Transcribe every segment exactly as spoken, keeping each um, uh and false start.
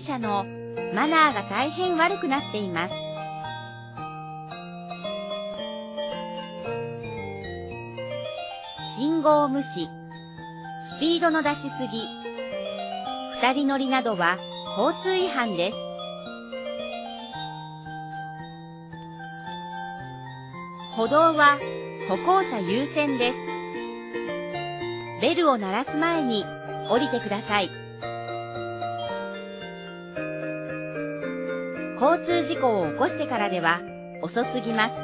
車のマナーが大変悪くなっています。信号無視、スピードの出しすぎ、二人乗りなどは交通違反です。歩道は歩行者優先です。ベルを鳴らす前に降りてください。交通事故を起こしてからでは遅すぎます。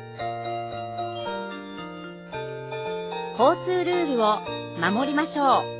交通ルールを守りましょう。